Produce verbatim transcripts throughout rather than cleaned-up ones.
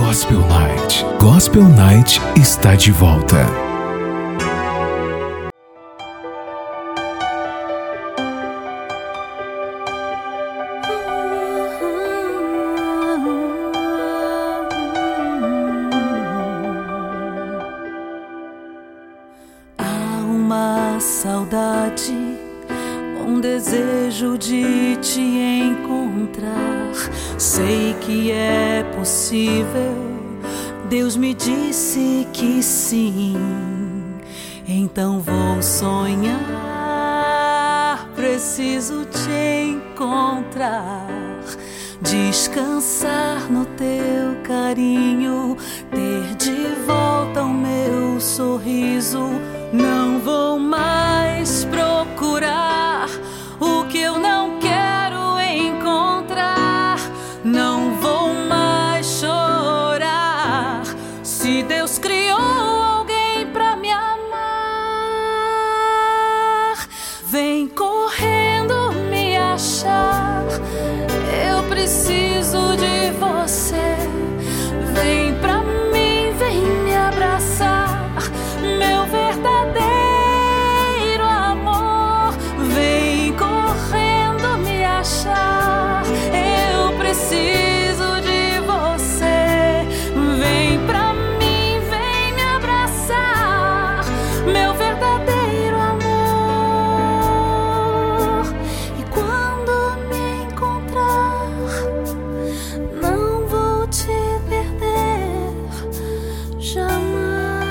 Gospel Night. Gospel Night está de volta. Há uma saudade, um desejo de te encontrar. Sei que é possível, Deus me disse que sim. Então vou sonhar, preciso te encontrar, descansar no teu carinho, ter de volta o meu sorriso. Não vou mais procurar o que eu não quero encontrar. Não vou mais chorar. Se Deus criou alguém pra me amar, vem correndo me achar. Eu preciso de você. Vem pra mim, vem me abraçar. Meu verdadeiro amor, vem correndo me achar. Eu preciso de você. Vem pra mim, vem me abraçar. Meu verdadeiro amor. E quando me encontrar, não vou te perder jamais.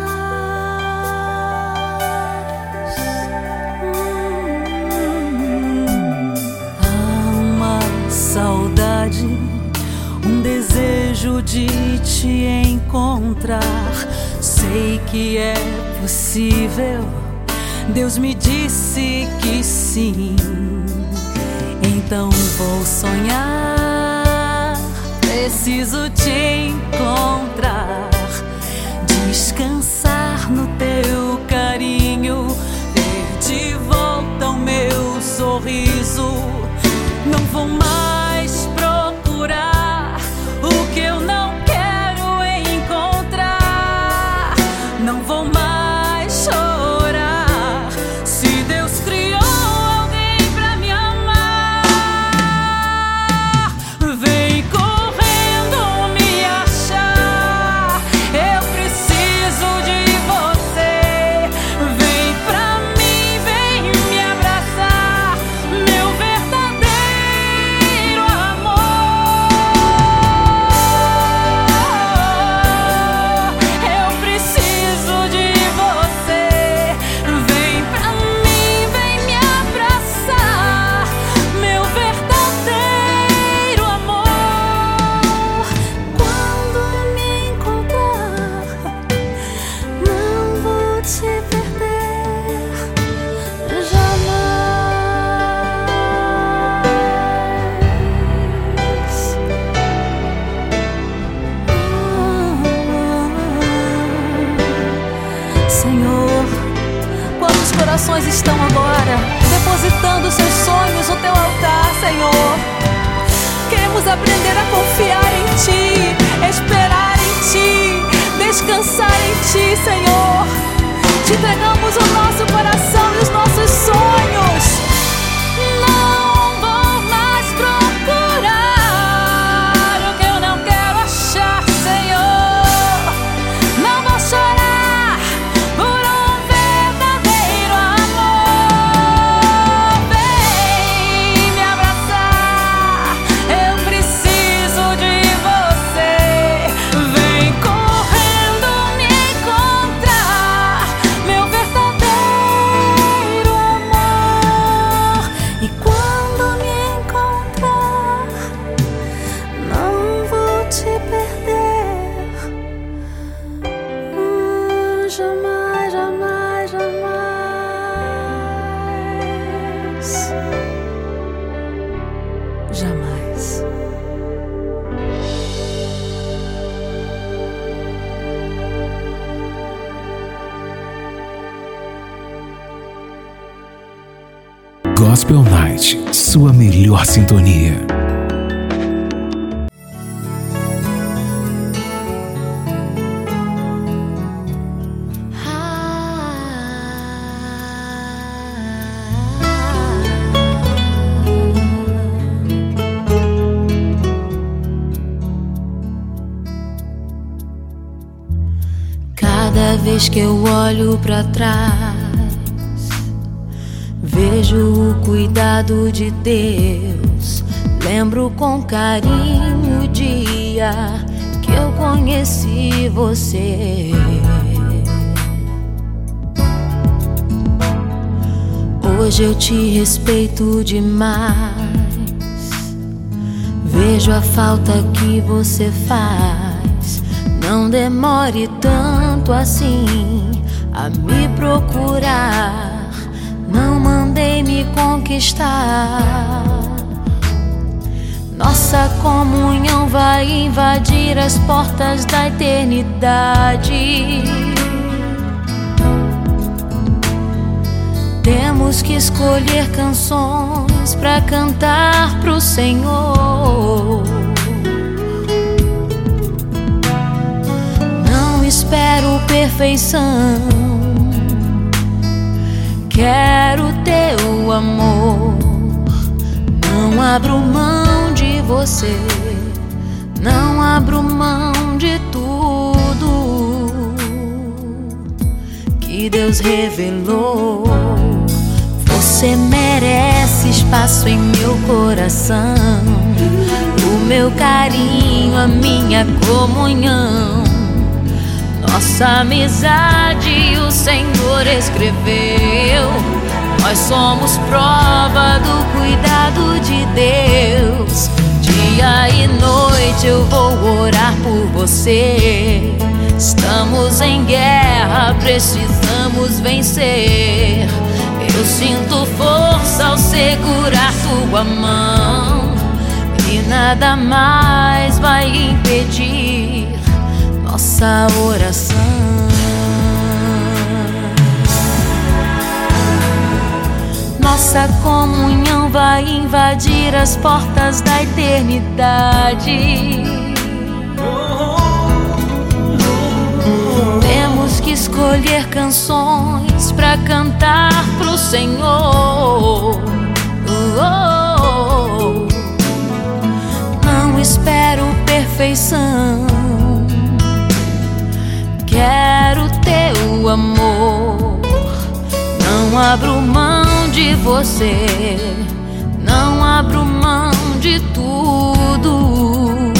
Saudade, um desejo de te encontrar. Sei que é possível, Deus me disse que sim. Então vou sonhar, preciso te encontrar, descansar no teu carinho, ter de volta o meu sorriso. Não vou mais procurar o que eu não quero encontrar. Não vou mais chorar. Se Deus criou alguém pra me amar, vem correndo me achar. Eu preciso de você. Vem pra mim, vem me abraçar. Meu verdadeiro amor, eu preciso de você. Vem pra mim, vem me abraçar. Meu verdadeiro amor. Quando me encontrar, não vou te perder jamais. Senhor, quantos corações estão agora depositando seus sonhos no teu altar, Senhor? Queremos aprender a confiar em Ti, esperar em Ti, descansar em Ti, Senhor. Te entregamos o nosso coração e os nossos sonhos. Não vou mais procurar o que eu não quero achar, Senhor. Não vou chorar por um verdadeiro amor. Vem me abraçar. Eu preciso de você. Vem correndo me encontrar. Meu verdadeiro amor. E quando me encontrar, não vou te perder. Hum, jamais, jamais, jamais. Jamais. Gospel Night, sua melhor sintonia. Cada vez que eu olho pra trás, vejo o cuidado de Deus. Lembro com carinho o dia que eu conheci você. Hoje eu te respeito demais. Vejo a falta que você faz. Não demore tanto assim a me procurar. Não mandei me conquistar. Nossa comunhão vai invadir as portas da eternidade. Temos que escolher canções pra cantar pro Senhor. Não espero perfeição, quero teu amor. Não abro mão de você, não abro mão de tudo que Deus revelou. Você merece espaço em meu coração, o meu carinho, a minha comunhão. Nossa amizade o Senhor escreveu. Nós somos prova do cuidado de Deus. Dia e noite eu vou orar por você. Estamos em guerra, precisamos vencer. Eu sinto força ao segurar tua mão, e nada mais vai impedir nossa oração. Nossa comunhão vai invadir as portas da eternidade. Temos que escolher canções pra cantar pro Senhor. Não espero perfeição, quero teu amor. Não abro mão de você, não abro mão de tudo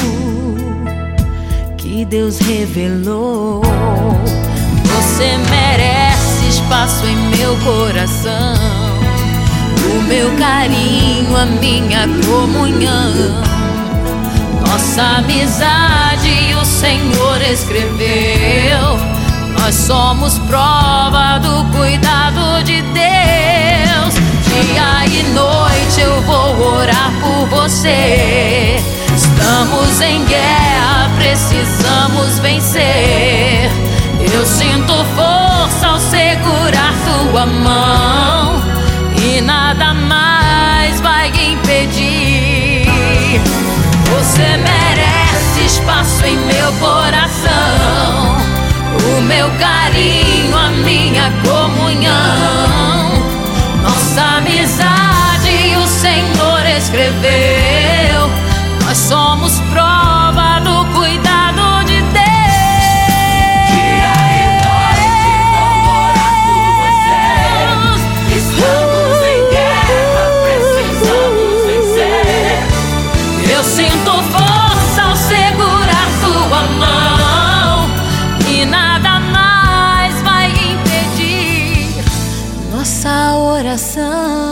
que Deus revelou. Você merece espaço em meu coração, o meu carinho, a minha comunhão. Nossa amizade o Senhor escreveu. Nós somos prova do cuidado de Deus. Dia e noite eu vou orar por você. Estamos em guerra, precisamos vencer. Eu sinto força ao segurar tua mão, e nada mais vai impedir. Você merece espaço em meu coração, o meu carinho, a minha comunhão. Nossa amizade o Senhor escreveu. Nós somos prova do cuidado de Deus. Dia e noite vou orar por você. Estamos em guerra, precisamos vencer. Eu sinto força ao segurar tua mão, e nada mais vai impedir nossa oração.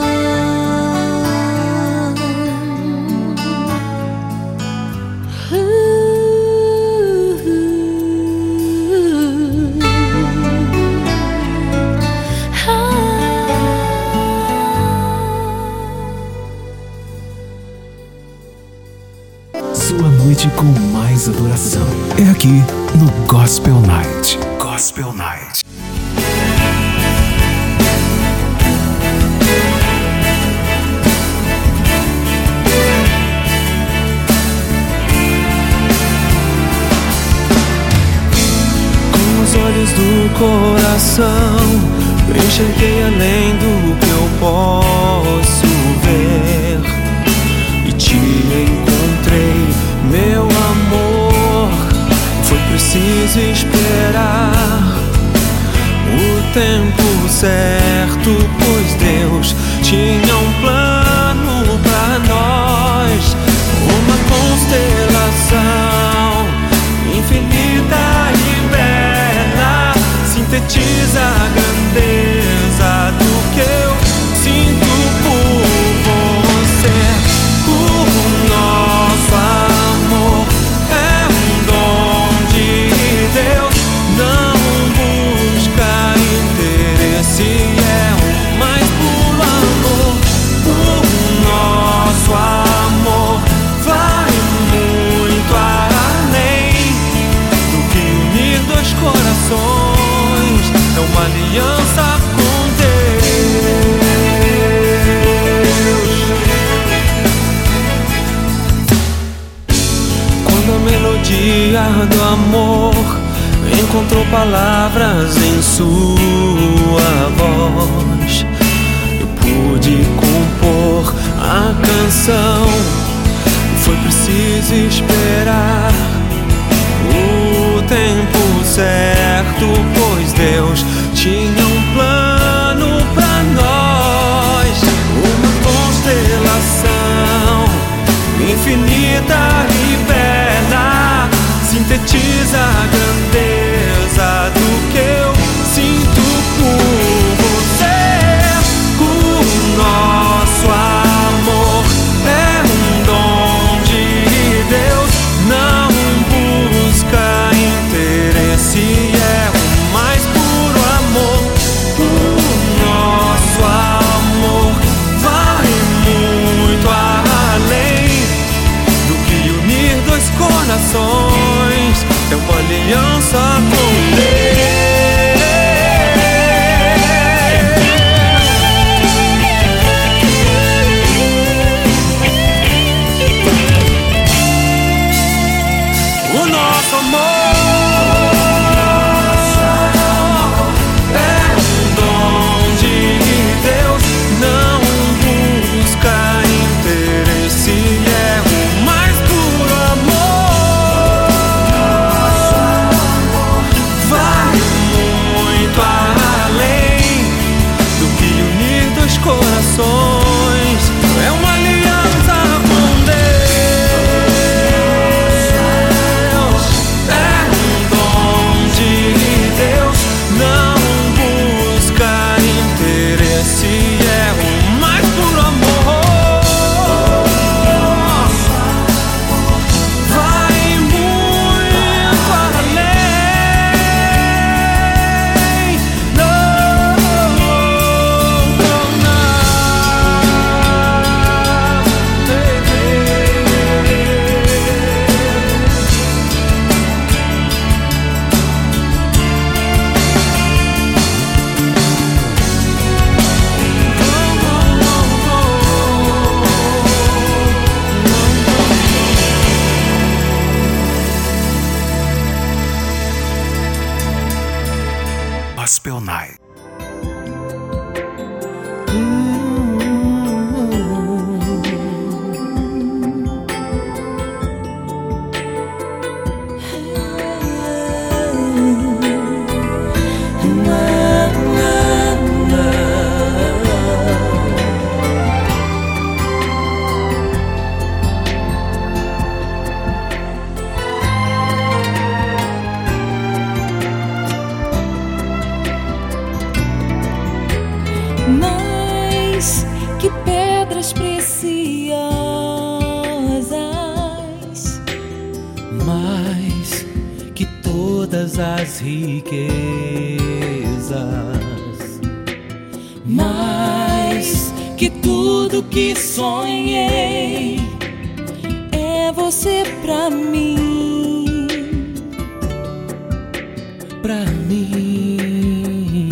Sua noite com mais adoração é aqui no Gospel Night. Gospel Night. Com os olhos do coração eu enxerguei além do que eu posso ver, e te encontrei, meu amor. Foi preciso esperar tempo certo, pois Deus tinha um plano pra nós. Uma constelação infinita e bela sintetiza a grandeza do que eu sinto por você. O nosso amor é um dom de Deus, não busca interesse, é o mais puro amor. O nosso amor vai muito além do que unir dois corações, é uma aliança com Deus. Quando a melodia do amor encontrou palavras em sua voz, eu pude compor a canção. Foi preciso esperar o tempo certo, pois Deus tinha um plano pra nós. Uma constelação infinita e bela sintetiza a grandeza do que eu sinto por você. O nosso amor é um dom de Deus, não busca interesse, é o mais puro amor. O nosso amor vai muito além do que unir dois corações, é uma aliança com Deus. O nosso amor é um dom de Deus, não busca interesse, é o mais puro amor. Vai muito além do que unir dois corações, é uma aliança com Deus. É um dom de Deus, não busca interesse, é o mais puro amor. Vai muito além. Não, não, não. Gospel Night. Mais que pedras preciosas, Mais que todas as riquezas, mais que tudo que sonhei, é você pra mim, pra mim,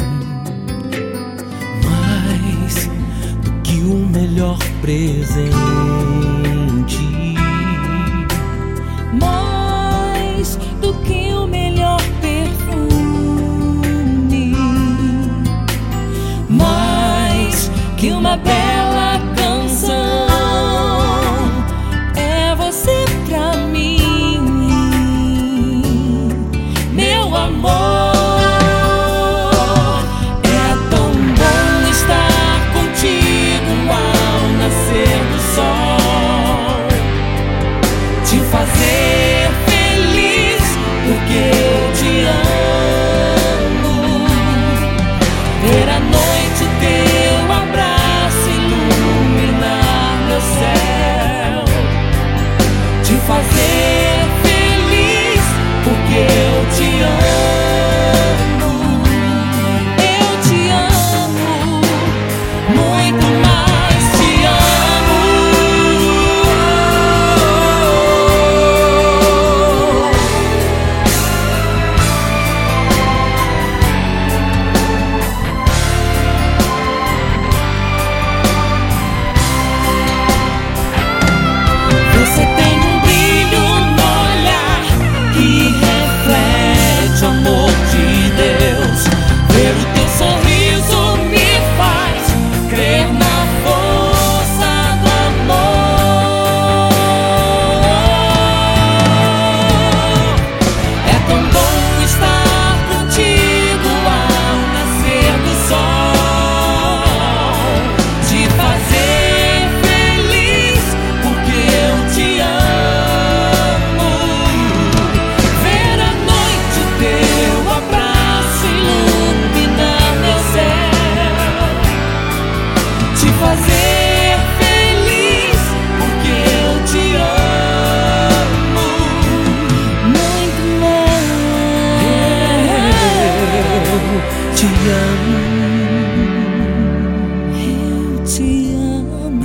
mais do que o melhor presente, mais do que o melhor perfume, mais que uma bela canção, é você pra mim, meu amor.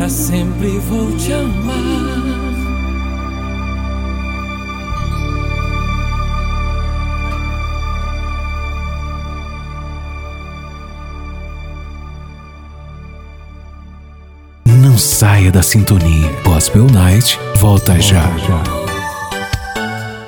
pra sempre vou te amar. Não saia da sintonia. Gospel Night volta já.